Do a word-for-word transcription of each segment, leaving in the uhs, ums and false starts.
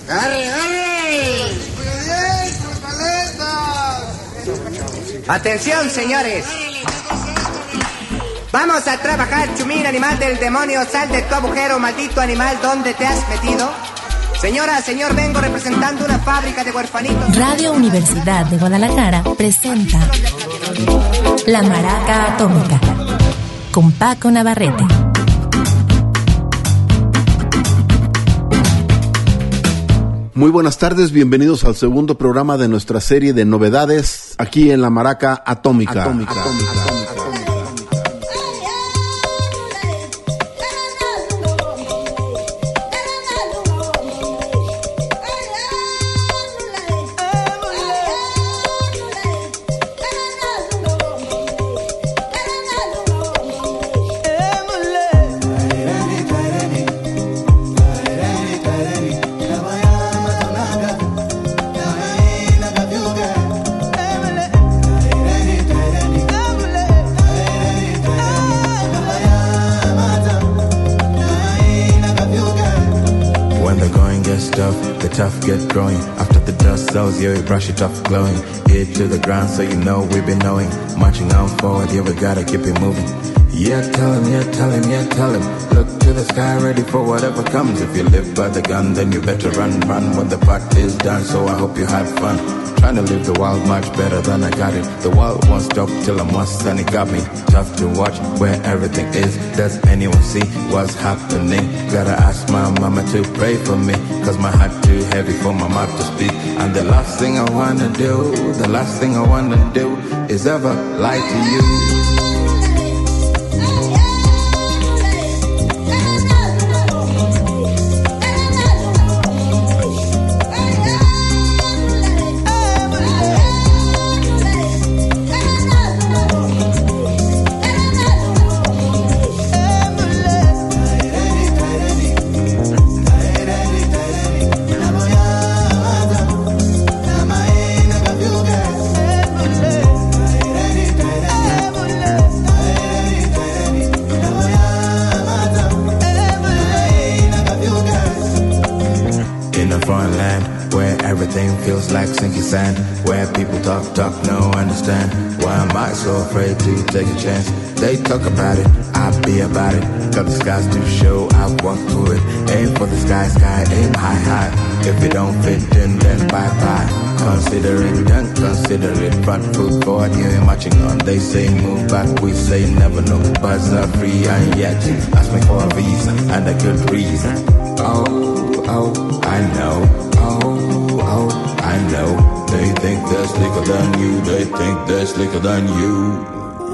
¡Arre, arre! Atención, señores. Vamos a trabajar, chumín, animal del demonio. Sal de tu agujero, maldito animal. ¿Dónde te has metido? Señora, señor, vengo representando una fábrica de huerfanitos. Radio Universidad de Guadalajara presenta La Maraca Atómica con Paco Navarrete. Muy buenas tardes, bienvenidos al segundo programa de nuestra serie de novedades aquí en La Maraca Atómica. Atómica. Atómica. Tough get growing. After the dust settles, yeah, we brush it off glowing. Ear to the ground, so you know we've been knowing. Marching on forward, yeah, we gotta keep it moving. Yeah, tell him, yeah, tell him, yeah, tell him. Look to the sky, ready for whatever comes. If you live by the gun, then you better run, run when the part is done. So I hope you had fun. Trying to live the world much better than I got it. The world won't stop till I'm lost and it got me. Tough to watch where everything is. Does anyone see what's happening? Gotta ask my mama to pray for me, cause my heart too heavy for my mouth to speak. And the last thing I wanna do, the last thing I wanna do is ever lie to you. Feels like sinking sand, where people talk, talk, no understand. Why am I so afraid to take a chance? They talk about it, I be about it. Got the skies to show, I walk through it. Aim for the sky, sky, aim high, high. If it don't fit in, then bye-bye. Consider it done, consider it. Front foot forward, yeah, marching on. They say move back, we say never know. Buzz are free, and yet ask me for a visa and a good reason. Oh, oh, I know. Oh, oh, I know. They think they're slicker than you. They think they're slicker than you.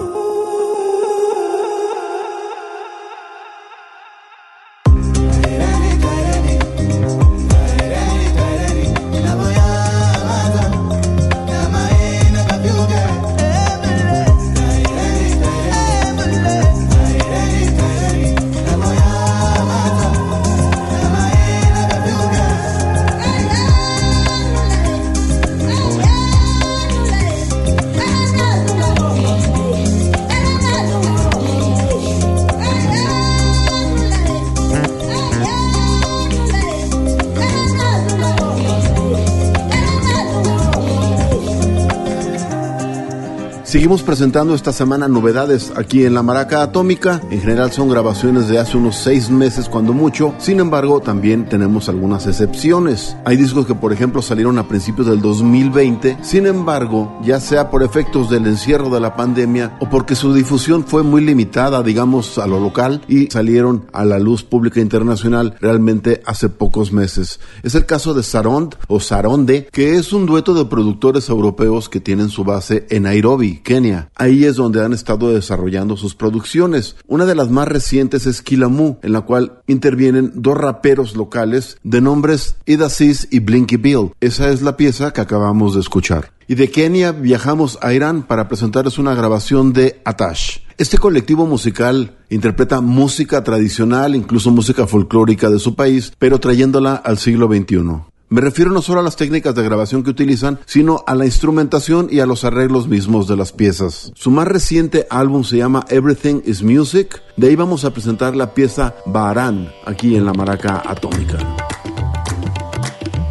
Seguimos presentando esta semana novedades aquí en La Maraca Atómica. En general son grabaciones de hace unos seis meses cuando mucho. Sin embargo, también tenemos algunas excepciones. Hay discos que, por ejemplo, salieron a principios del dos mil veinte. Sin embargo, ya sea por efectos del encierro de la pandemia o porque su difusión fue muy limitada, digamos, a lo local, y salieron a la luz pública internacional realmente hace pocos meses. Es el caso de Sarond o Saronde, que es un dueto de productores europeos que tienen su base en Nairobi, Kenia. Ahí es donde han estado desarrollando sus producciones. Una de las más recientes es Kilamu, en la cual intervienen dos raperos locales de nombres Ida Sis y Blinky Bill. Esa es la pieza que acabamos de escuchar. Y de Kenia viajamos a Irán para presentarles una grabación de Atash. Este colectivo musical interpreta música tradicional, incluso música folclórica de su país, pero trayéndola al siglo veintiuno. Me refiero no solo a las técnicas de grabación que utilizan, sino a la instrumentación y a los arreglos mismos de las piezas. Su más reciente álbum se llama Everything is Music. De ahí vamos a presentar la pieza Baharán, aquí en La Maraca Atómica.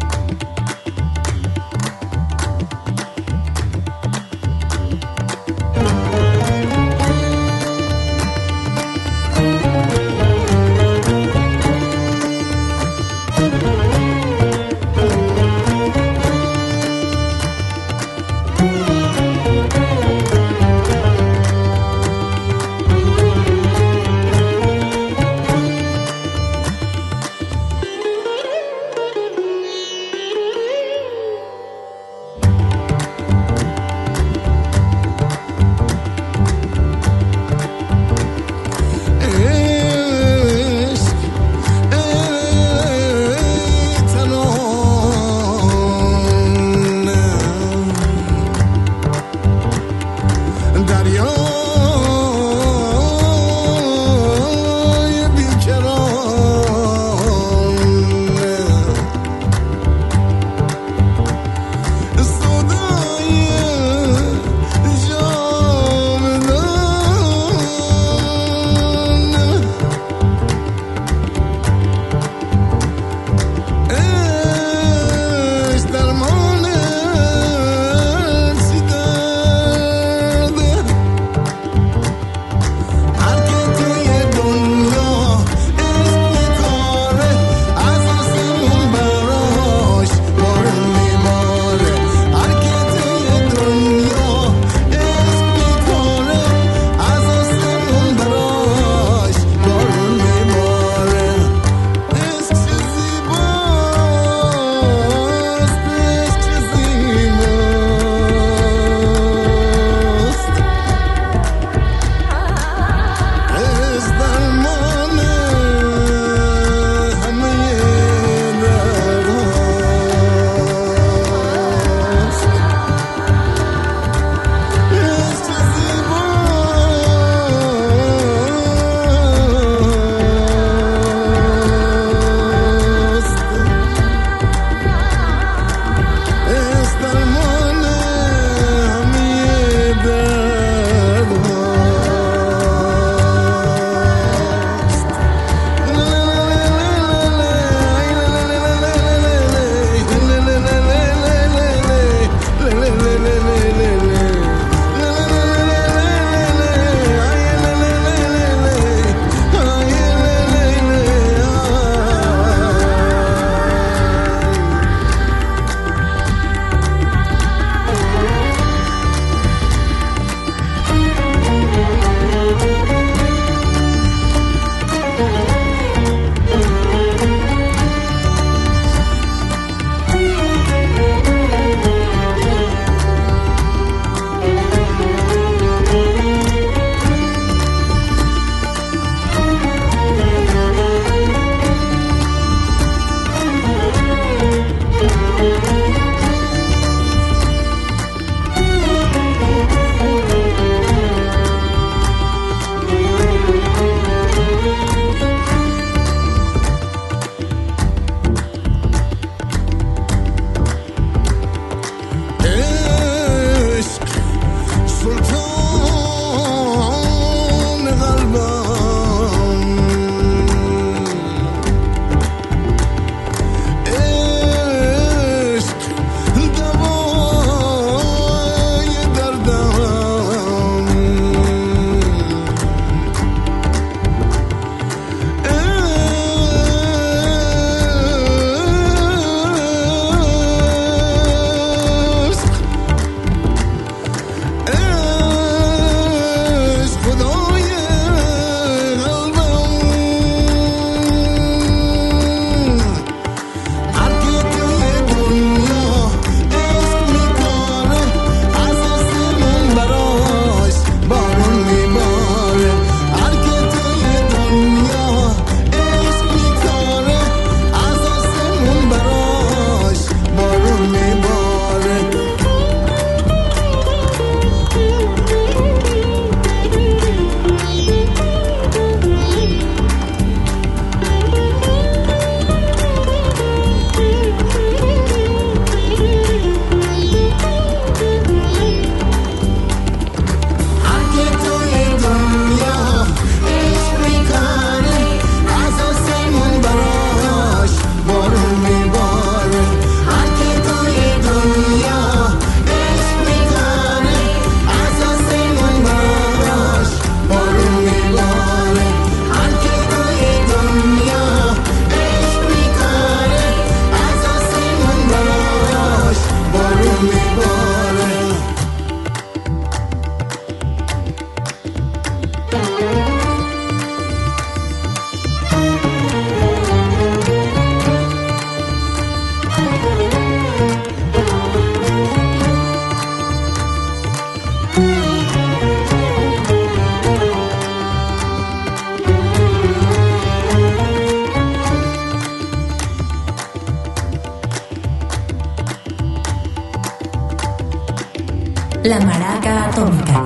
La Maraca Atómica.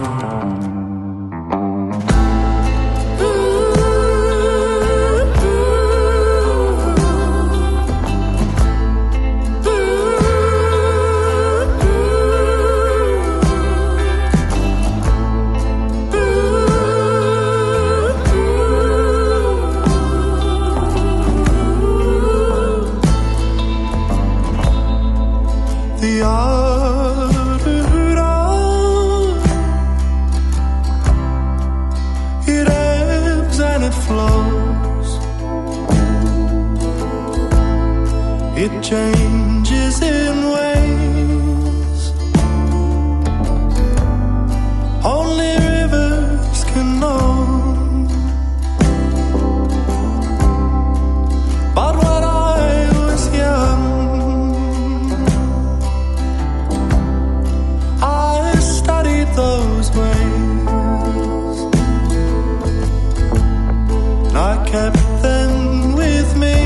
It changes in ways only rivers can know. But when I was young, I studied those ways. I kept them with me.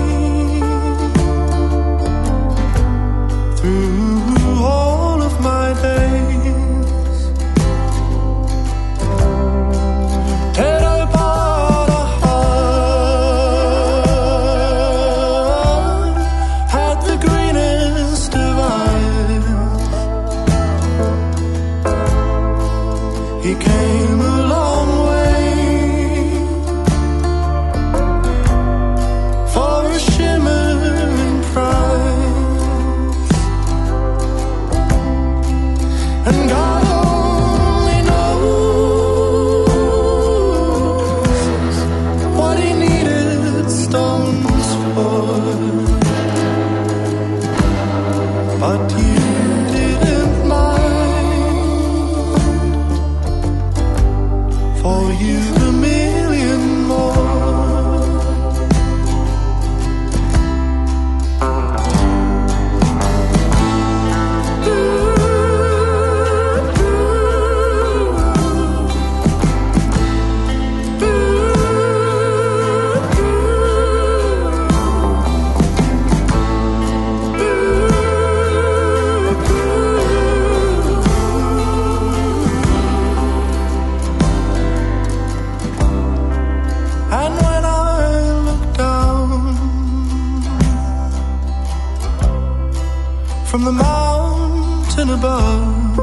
From the mountain above,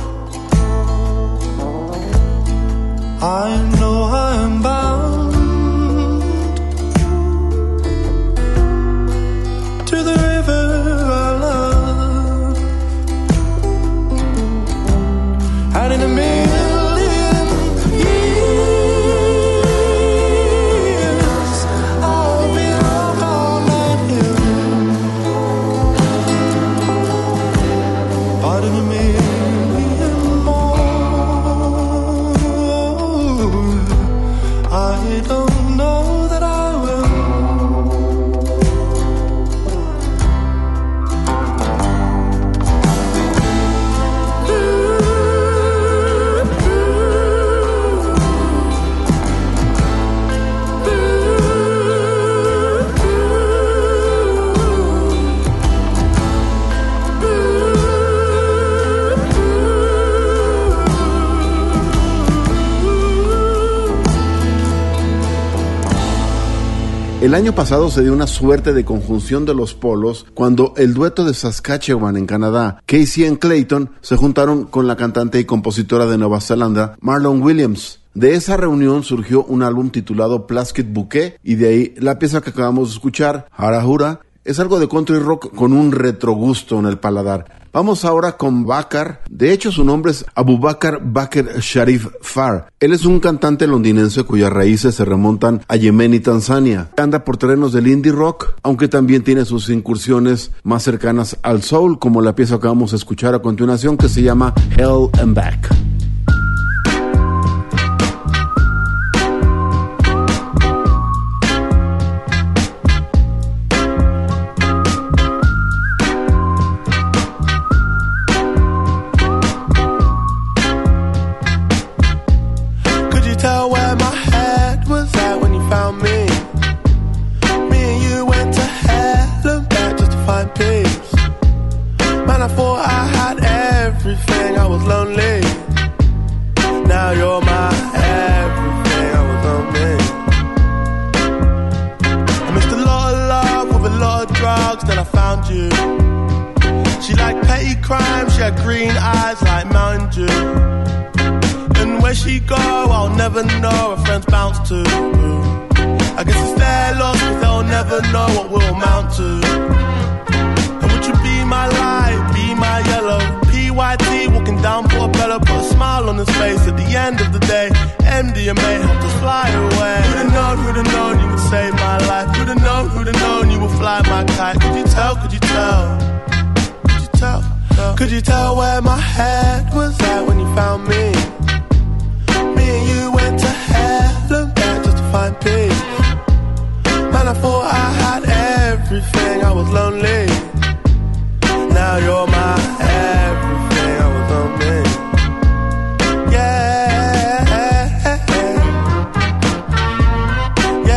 I know I am bound to the river I love, and in a million years I'll be up on that hill. But in a million more, I don't know that I will. El año pasado se dio una suerte de conjunción de los polos cuando el dueto de Saskatchewan en Canadá, Casey and Clayton, se juntaron con la cantante y compositora de Nueva Zelanda, Marlon Williams. De esa reunión surgió un álbum titulado Plastic Bouquet y de ahí la pieza que acabamos de escuchar, Hara Hura, es algo de country rock con un retrogusto en el paladar. Vamos ahora con Bakar. De hecho, su nombre es Abubakar Bakr Sharif Farr. Él es un cantante londinense cuyas raíces se remontan a Yemen y Tanzania. Anda por terrenos del indie rock, aunque también tiene sus incursiones más cercanas al soul, como la pieza que vamos a escuchar a continuación, que se llama Hell and Back. Man, I thought I had everything. I was lonely. Yeah, green eyes like Mountain Dew. And where she go, I'll never know. Her friends bounce to. I guess it's their loss, cause they'll never know what we'll amount to. And would you be my light, be my yellow? P Y T walking down Portobello, put a smile on his face at the end of the day. M D M A helped us fly away. Who'd have known, who'd have known you would save my life? Who'd have known, who'd have known you would fly my kite? Could you tell, could you tell? Could you tell? Could you tell where my head was at when you found me? Me and you went to hell and back just to find peace. Man, I thought I had everything, I was lonely. Now you're my everything, I was lonely. Yeah, yeah, yeah,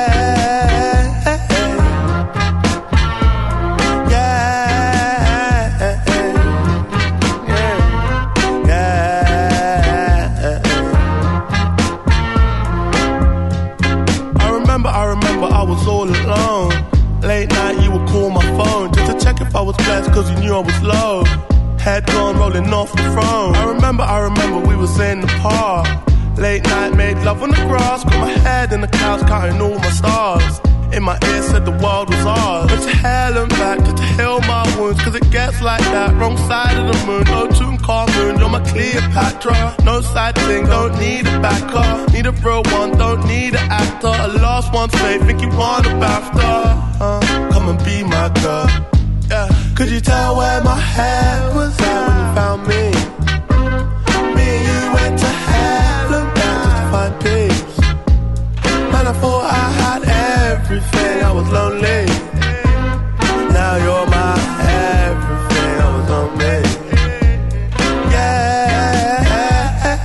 yeah. I remember, I remember I was all alone. Late night you would call my phone just to check if I was blessed, cause you knew I was low. Head gone rolling off the throne. I remember, I remember we was in the park. Late night made love on the grass. Got my head in the couch counting all my stars. In my ear said the world was ours. Went to hell and back just to heal my wounds, cause it gets like that. Wrong side of the moon, no Tutankhamun. You're my Cleopatra, no side thing, don't need a backer. Need a real one, don't need an actor. A lost one's fate, think you want a BAFTA. uh, Come and be my girl. Yeah. Could you tell where my head was at when you found me? Me and you went to hell and back just to find peace. Man, I thought I had everything, I was lonely. Now you're my everything, I was lonely. Yeah, yeah,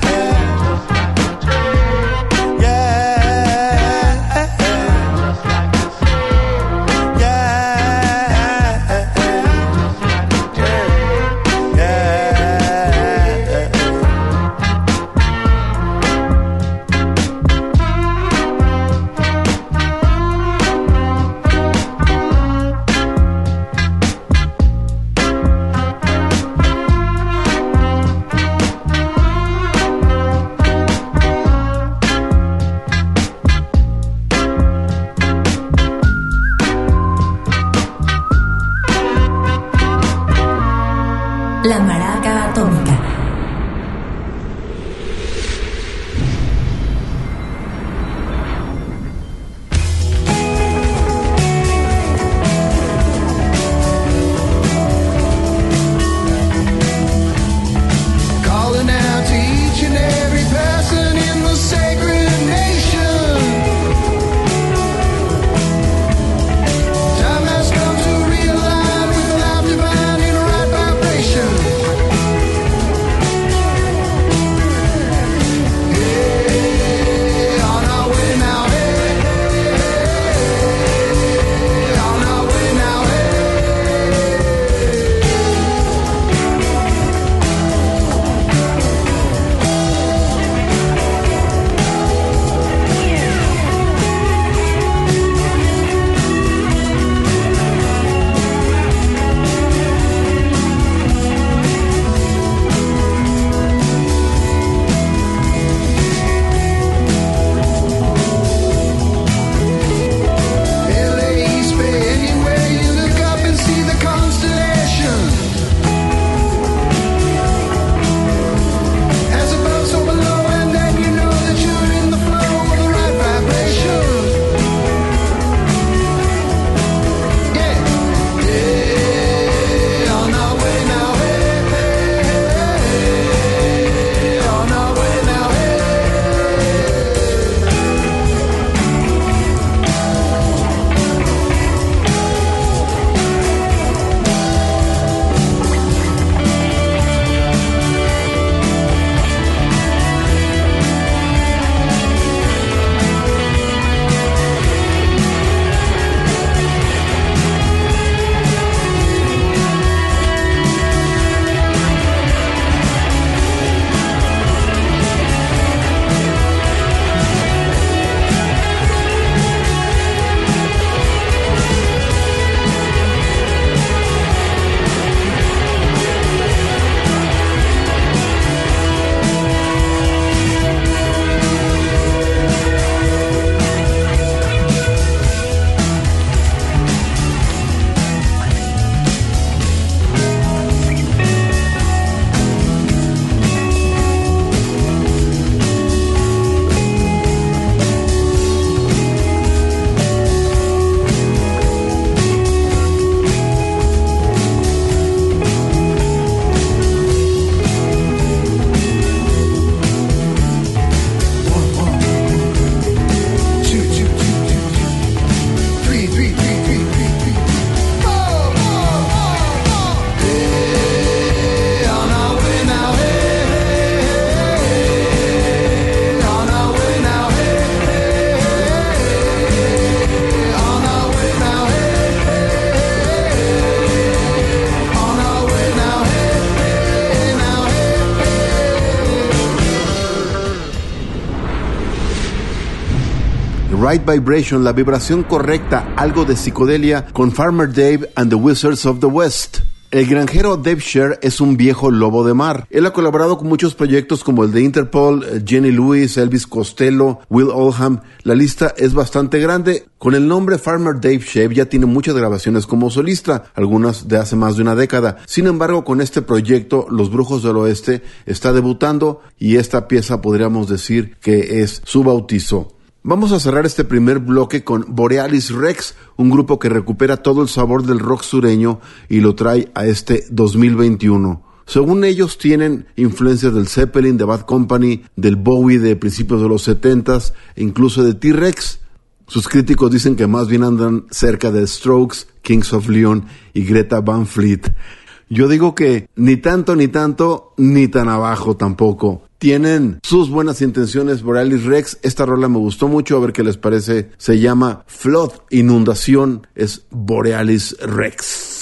La Maraca Atómica. Calling out to each and every person in the sacred nation. Time has come to realign with life divine in right vibration. Right Vibration, la vibración correcta, algo de psicodelia con Farmer Dave and the Wizards of the West. El granjero Dave Sher es un viejo lobo de mar. Él ha colaborado con muchos proyectos como el de Interpol, Jenny Lewis, Elvis Costello, Will Oldham. La lista es bastante grande. Con el nombre Farmer Dave Sher ya tiene muchas grabaciones como solista, algunas de hace más de una década. Sin embargo, con este proyecto, Los Brujos del Oeste está debutando y esta pieza podríamos decir que es su bautizo. Vamos a cerrar este primer bloque con Borealis Rex, un grupo que recupera todo el sabor del rock sureño y lo trae a este dos mil veintiuno. Según ellos tienen influencias del Zeppelin, de Bad Company, del Bowie de principios de los setentas e incluso de T-Rex. Sus críticos dicen que más bien andan cerca de Strokes, Kings of Leon y Greta Van Fleet. Yo digo que ni tanto, ni tanto, ni tan abajo tampoco. Tienen sus buenas intenciones, Borealis Rex. Esta rola me gustó mucho, a ver qué les parece. Se llama Flood, Inundación, es Borealis Rex.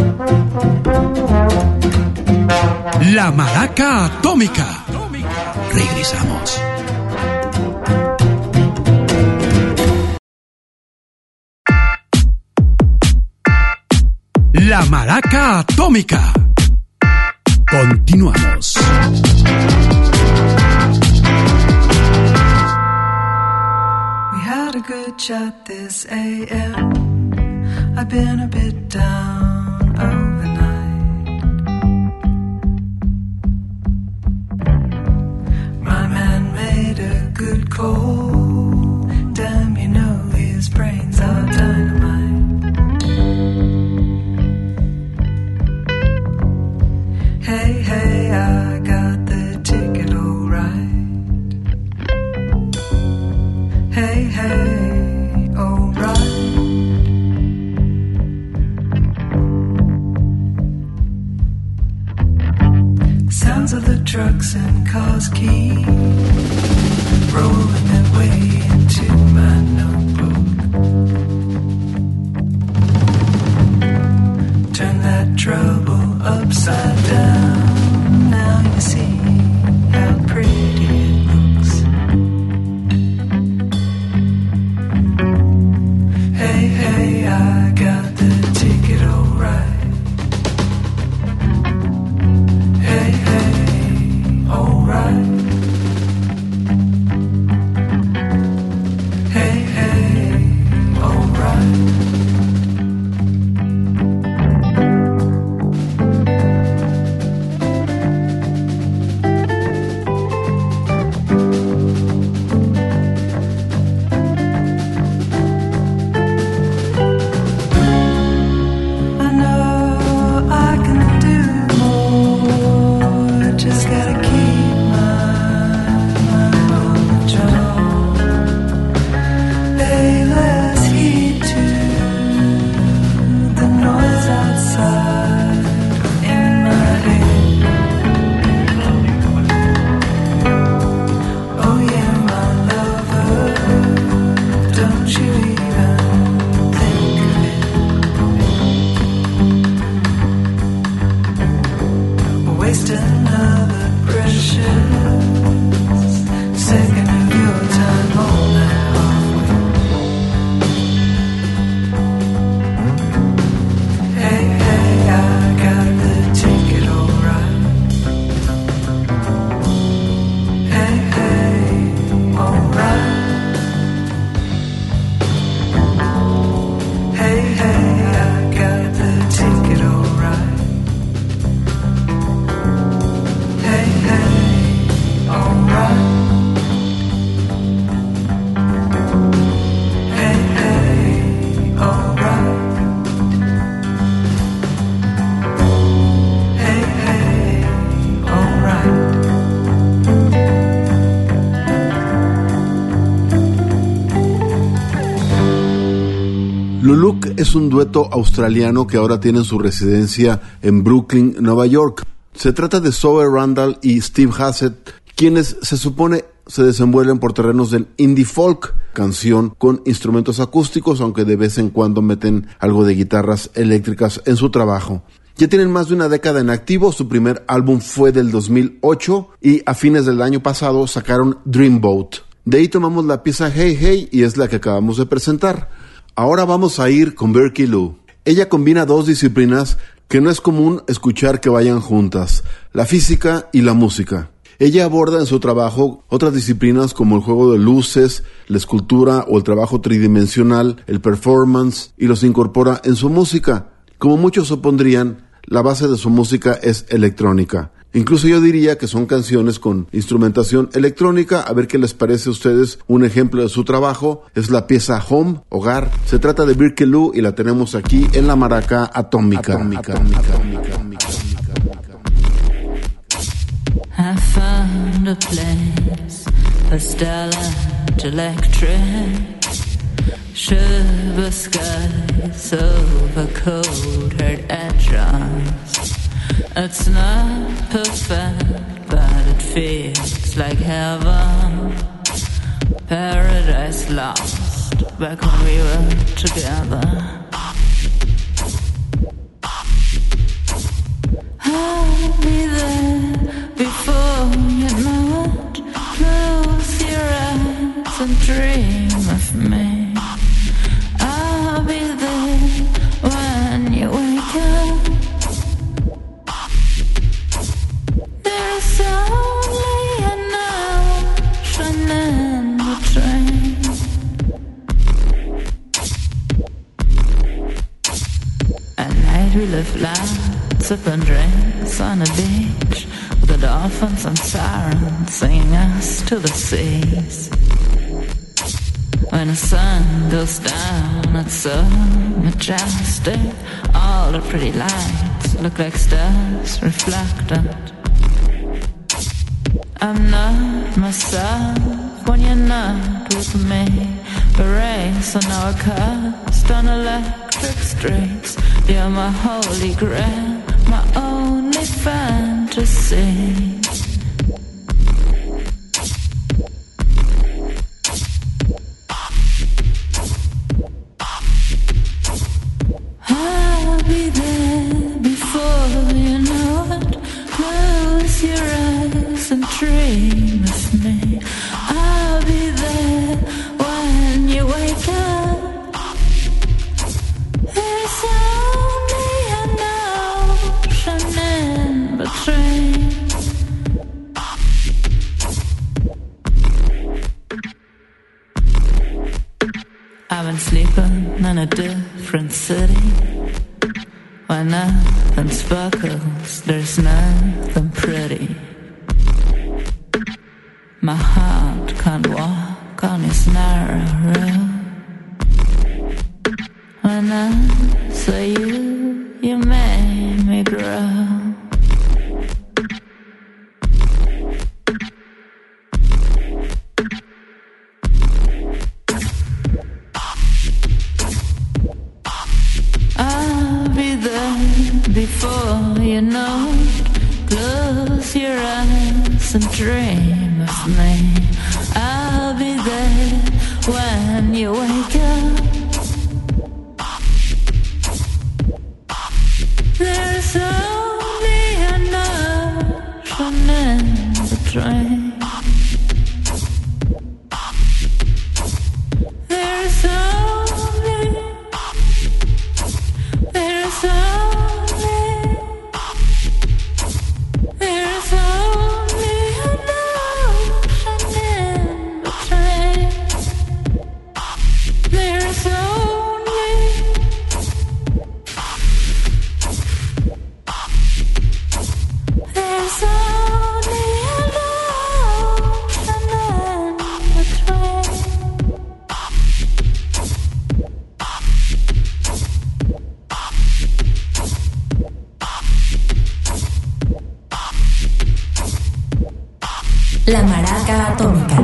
La Maraca Atómica. Regresamos. La Maraca Atómica. Continuamos. We had a good chat this A M. I've been a bit down overnight. My man made a good call. Damn, you know his brains are dynamite. Hey, hey, I got the ticket all right. Hey, hey, all right. The sounds of the trucks and cars keep rolling their way into my notebook. Turn that trouble upside down. Now you see how pretty it looks. Hey, hey, I got the ticket all right. Hey, hey, all right. Hey, hey, all right. Luluk es un dueto australiano que ahora tiene su residencia en Brooklyn, Nueva York. Se trata de Zoe Randall y Steve Hassett, quienes se supone se desenvuelven por terrenos del indie folk, canción con instrumentos acústicos, aunque de vez en cuando meten algo de guitarras eléctricas en su trabajo. Ya tienen más de una década en activo, su primer álbum fue del dos mil ocho y a fines del año pasado sacaron Dreamboat. De ahí tomamos la pieza Hey Hey y es la que acabamos de presentar. Ahora vamos a ir con Berkeley Lou. Ella combina dos disciplinas que no es común escuchar que vayan juntas, la física y la música. Ella aborda en su trabajo otras disciplinas como el juego de luces, la escultura o el trabajo tridimensional, el performance, y los incorpora en su música. Como muchos supondrían, la base de su música es electrónica. Incluso yo diría que son canciones con instrumentación electrónica. A ver qué les parece a ustedes. Un ejemplo de su trabajo es la pieza Home, Hogar. Se trata de Berkeley Lou y la tenemos aquí en la Maraca Atómica. Atómica, atómica, atómica, atómica. I found a place, a stellar electric, sugar skies over cold-hurt edges. It's not perfect, but it feels like heaven. Paradise lost back when we were together. I'll be there before you know it. At night we live loud, sipping drinks on a beach, with the dolphins and sirens singing us to the seas. When the sun goes down, it's so majestic. All the pretty lights look like stars reflected. I'm not myself when you're not with me. We race on our cars down electric streets. You're my holy grail, my only fantasy. I'll be there before you know it. Close your eyes and dream of me. I'll be there when you wake up. There's only an ocean in between. I've been sleeping in a different city, where nothing sparkles, there's nothing pretty. My heart can't walk on this narrow road. When I saw you, you made me grow. I'll be there before you know it. Close your eyes and dream of me. I'll be there when you wake up. There's only an ocean in between. There's only There's only, there's only an ocean in between. There's only, there's only an ocean in between. La Maraca Atómica.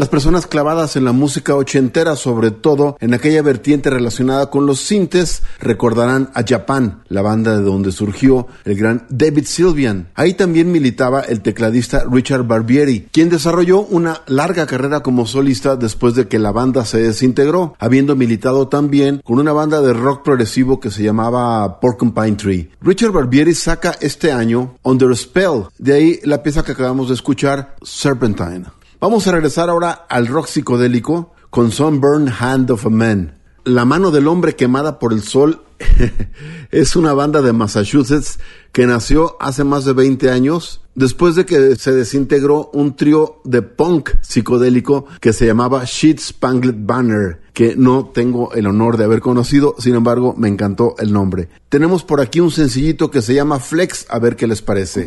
Las personas clavadas en la música ochentera, sobre todo en aquella vertiente relacionada con los sintes, recordarán a Japan, la banda de donde surgió el gran David Sylvian. Ahí también militaba el tecladista Richard Barbieri, quien desarrolló una larga carrera como solista después de que la banda se desintegró, habiendo militado también con una banda de rock progresivo que se llamaba Porcupine Tree. Richard Barbieri saca este año Under Spell, de ahí la pieza que acabamos de escuchar, Serpentine. Vamos a regresar ahora al rock psicodélico con Sunburned Hand of a Man. La mano del hombre quemada por el sol es una banda de Massachusetts que nació hace más de veinte años después de que se desintegró un trío de punk psicodélico que se llamaba Sheet Spangled Banner, que no tengo el honor de haber conocido, sin embargo me encantó el nombre. Tenemos por aquí un sencillito que se llama Flex, a ver qué les parece.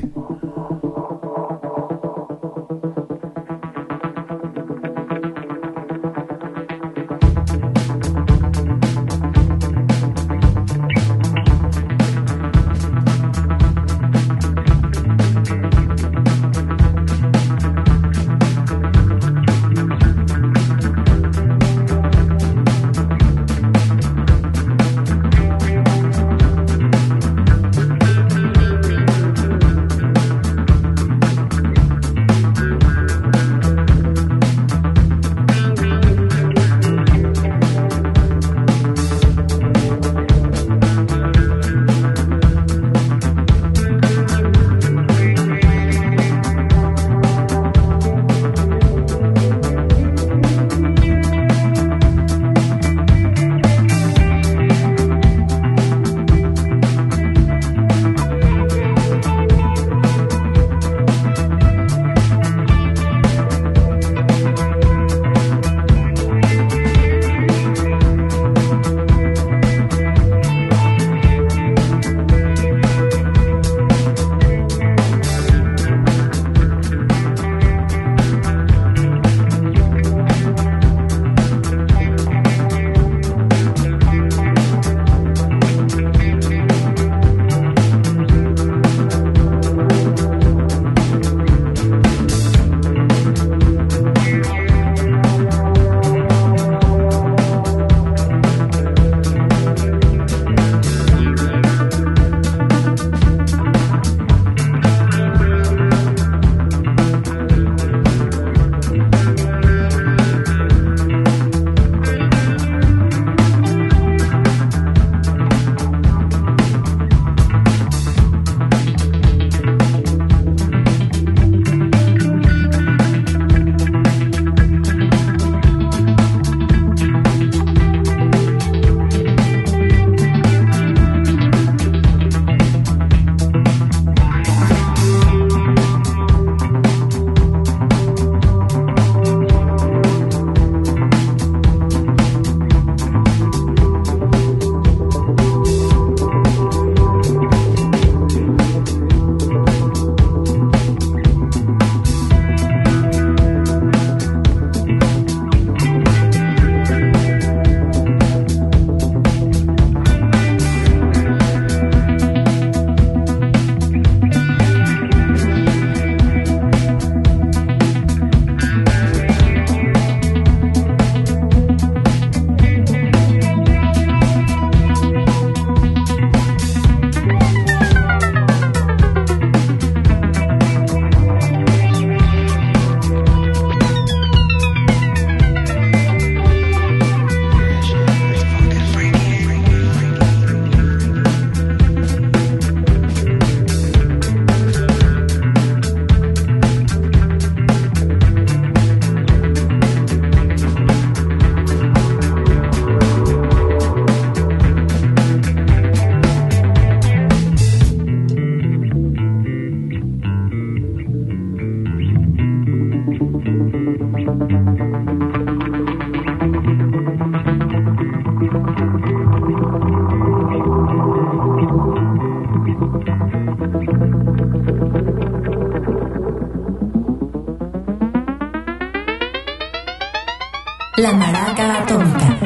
La Maraca Atómica.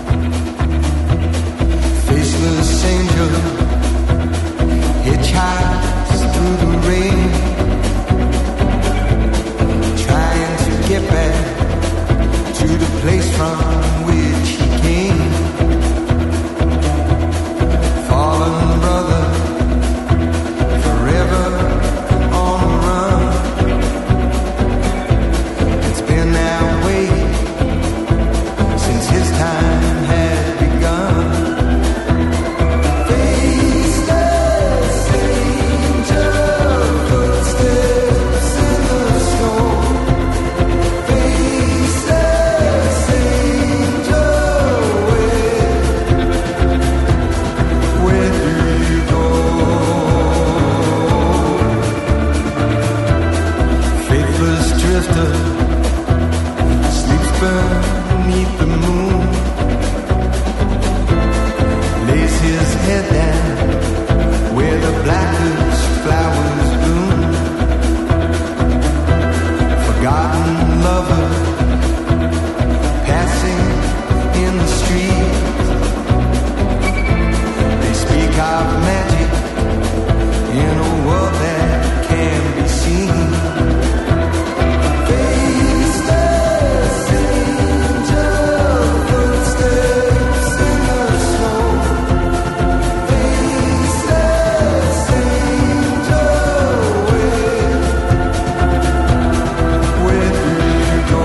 Faceless angel, hitchhike. laughter sleeps beneath the moon, lays his head down where the blackest flowers bloom. Forgotten lover passing in the street. They speak of magic in a world that can be seen. Faceless angel footsteps in the snow. Faceless angel, where, where do you go?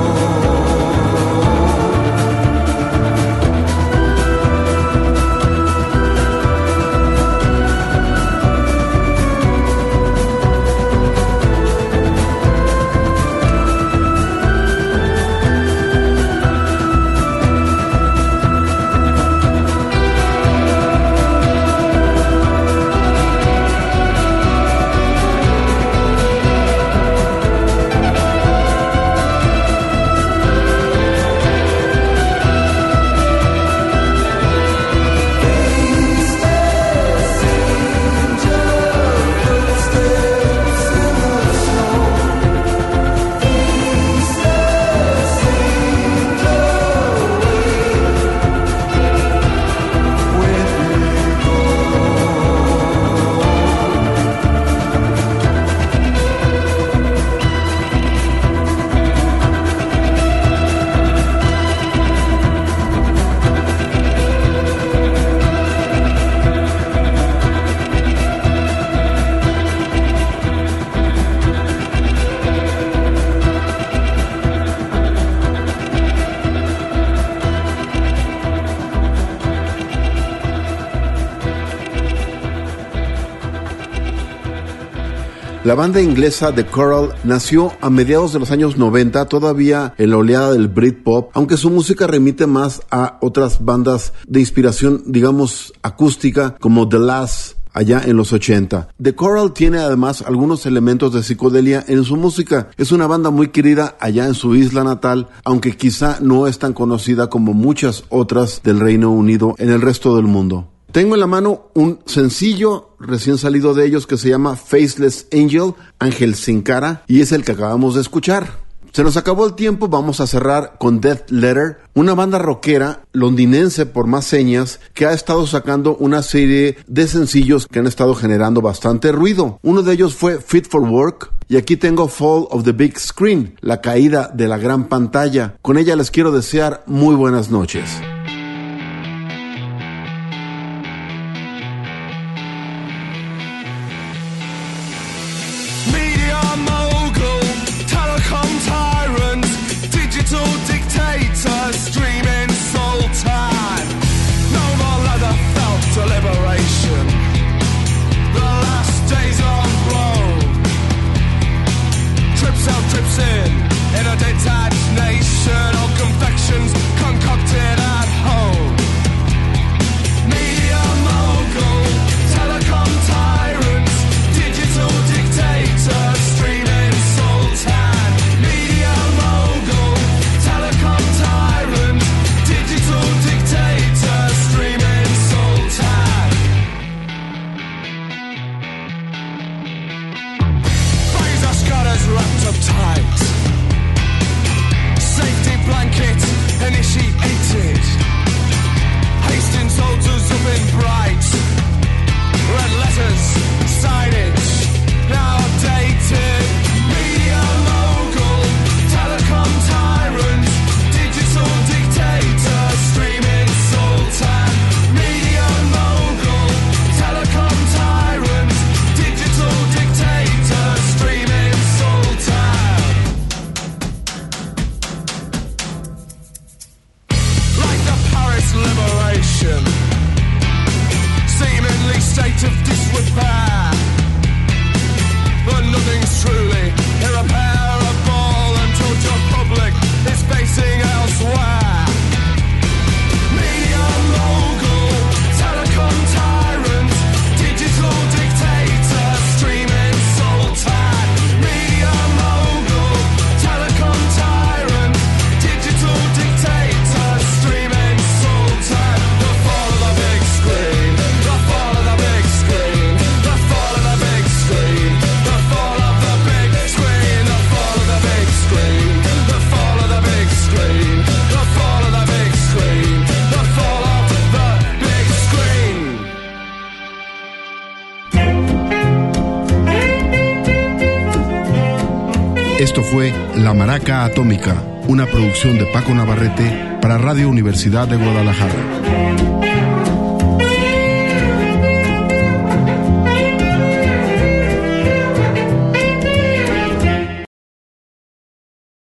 La banda inglesa The Coral nació a mediados de los años noventa, todavía en la oleada del Britpop, aunque su música remite más a otras bandas de inspiración, digamos, acústica, como The Lass, allá en los ochenta. The Coral tiene además algunos elementos de psicodelia en su música. Es una banda muy querida allá en su isla natal, aunque quizá no es tan conocida como muchas otras del Reino Unido en el resto del mundo. Tengo en la mano un sencillo recién salido de ellos que se llama Faceless Angel, Ángel sin cara, y es el que acabamos de escuchar. Se nos acabó el tiempo, vamos a cerrar con Death Letter, una banda rockera londinense por más señas que ha estado sacando una serie de sencillos que han estado generando bastante ruido. Uno de ellos fue Fit for Work, y aquí tengo Fall of the Big Screen, la caída de la gran pantalla. Con ella les quiero desear muy buenas noches. Safety blanket initiated. Esto fue La Maraca Atómica, una producción de Paco Navarrete para Radio Universidad de Guadalajara.